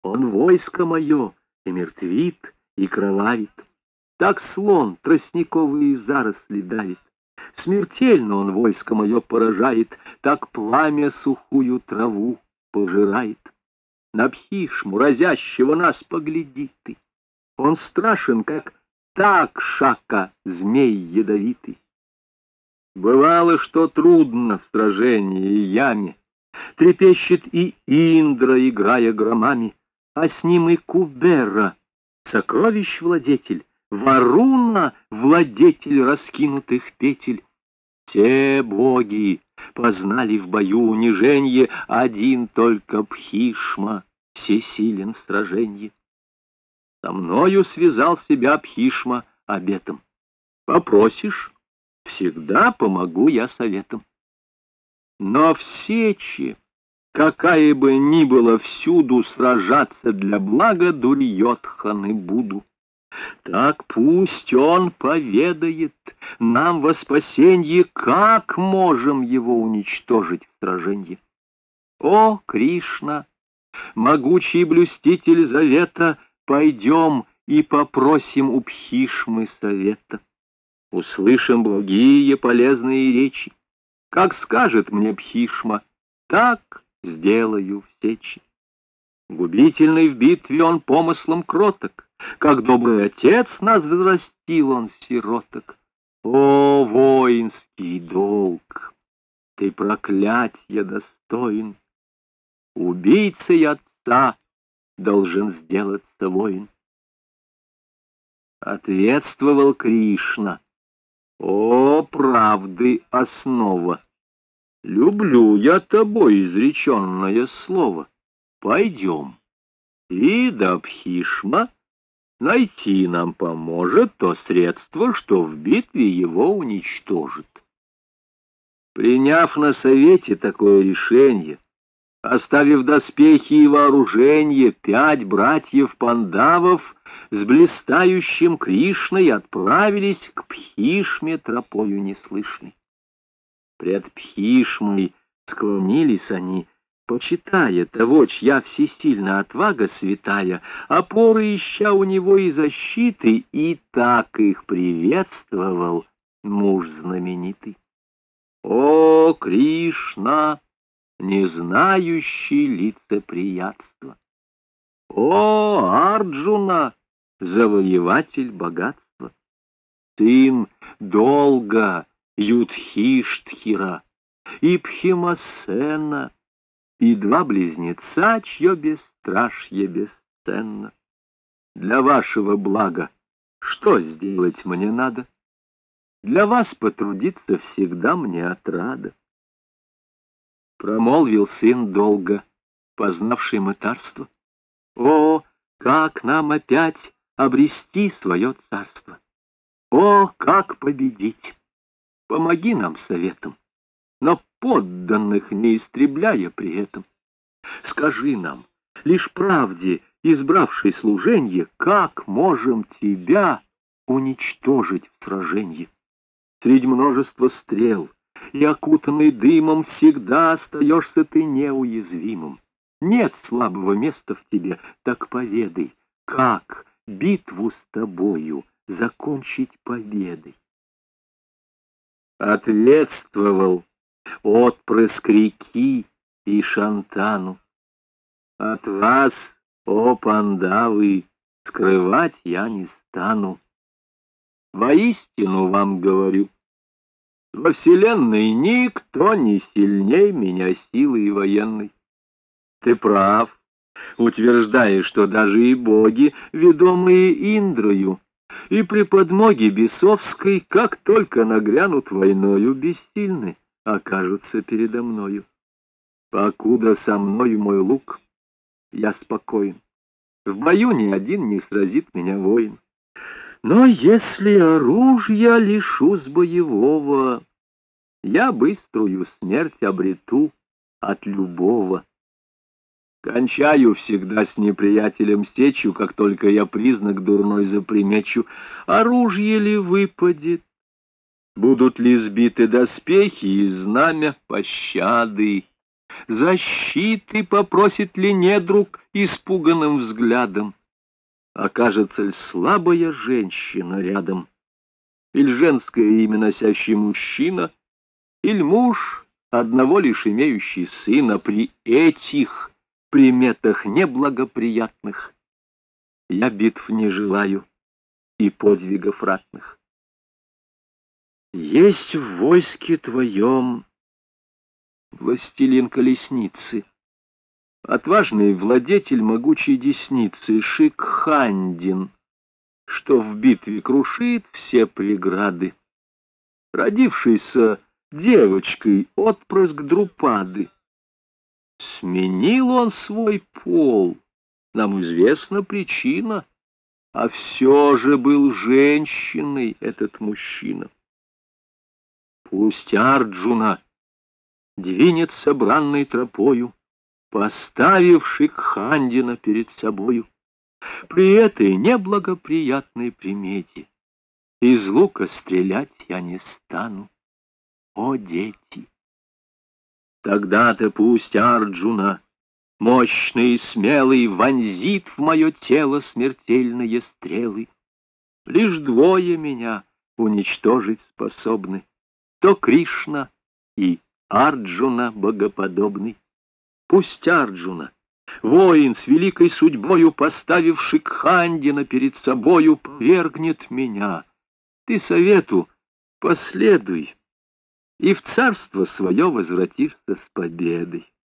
Он войско мое и мертвит, и кровавит. Так слон тростниковые заросли давит. Смертельно он войско мое поражает, так пламя сухую траву пожирает. На Пхишму, разящего нас, погляди ты. Он страшен, как Такшака, змей ядовитый. Бывало, что трудно в сражении и яме. Трепещет и Индра, играя громами, а с ним и Кубера, сокровищ владетель, Варуна, владетель раскинутых петель. Все боги познали в бою униженье, один только Пхишма всесилен в сраженье. Со мною связал себя Пхишма обетом. Попросишь, всегда помогу я советом. Но в сече, какая бы ни была всюду, сражаться для блага Дурьёдханы буду. Так пусть он поведает нам во спасенье, как можем его уничтожить в сраженье. О, Кришна, могучий блюститель завета, пойдем и попросим у Пхишмы совета. Услышим благие полезные речи. Как скажет мне Пхишма, так сделаю в сечи. Губительный в битве он помыслом кроток, как добрый отец нас взрастил он сироток. О, воинский долг! Ты проклятья достоин. Убийцей отца должен сделаться воин. Ответствовал Кришна: о, правды основа! Люблю я тобой изреченное слово. Пойдем, и до Пхишма найти нам поможет то средство, что в битве его уничтожит. Приняв на совете такое решение, оставив доспехи и вооружение, 5 братьев Пандавов с блистающим Кришной отправились к Пхишме тропою неслышной. Пред Пхишмой склонились они, почитая того, чья всесильна отвага святая, опоры ища у него и защиты, и так их приветствовал муж знаменитый. О, Кришна, не знающий лицеприятства! О, Арджуна, завоеватель богатства! Сын долга Юдхиштхира и Пхимасена, и 2 близнеца, чье бесстрашье бесценно. Для вашего блага что сделать мне надо? Для вас потрудиться всегда мне отрада. Промолвил сын долга, познавший мытарство: о, как нам опять обрести свое царство! О, как победить! Помоги нам советом, но подданных не истребляя при этом. Скажи нам, лишь правде избравшей служенье, как можем тебя уничтожить в сраженье? Средь множества стрел и окутанный дымом всегда остаешься ты неуязвимым. Нет слабого места в тебе, так поведай, как битву с тобою закончить победой. Ответствовал отпрыск реки и Шантану: от вас, о Пандавы, скрывать я не стану. Воистину вам говорю, во вселенной никто не сильней меня силой военной. Ты прав, утверждая, что даже и боги, ведомые Индрою, и при подмоге бесовской, как только нагрянут войною, бессильны окажутся передо мною. Покуда со мною мой лук, я спокоен. В бою ни один не сразит меня воин. Но если оружия лишусь боевого, я быструю смерть обрету от любого. Кончаю всегда с неприятелем сечу, как только я признак дурной запримечу. Оружие ли выпадет? Будут ли сбиты доспехи и знамя пощады? защиты попросит ли недруг испуганным взглядом? Окажется ли слабая женщина рядом? Или женское имя носящий мужчина? Или муж, одного лишь имеющий сына? При этих приметах неблагоприятных я битв не желаю и подвигов ратных. Есть в войске твоем властелин колесницы, отважный владетель могучей десницы Шикхандин, что в битве крушит все преграды, родившийся девочкой отпрыск Друпады. Сменил он свой пол, нам известна причина, а все же был женщиной этот мужчина. Пусть Арджуна двинется бранной тропою, поставив Шикхандина перед собою. При этой неблагоприятной примете из лука стрелять я не стану, о дети! Тогда-то пусть Арджуна, мощный и смелый, вонзит в мое тело смертельные стрелы. Лишь двое меня уничтожить способны, то Кришна и Арджуна богоподобный. Пусть Арджуна, воин с великой судьбою, поставив Шикхандина перед собою, повергнет меня. Ты совету последуй и в царство свое возвратишься с победой.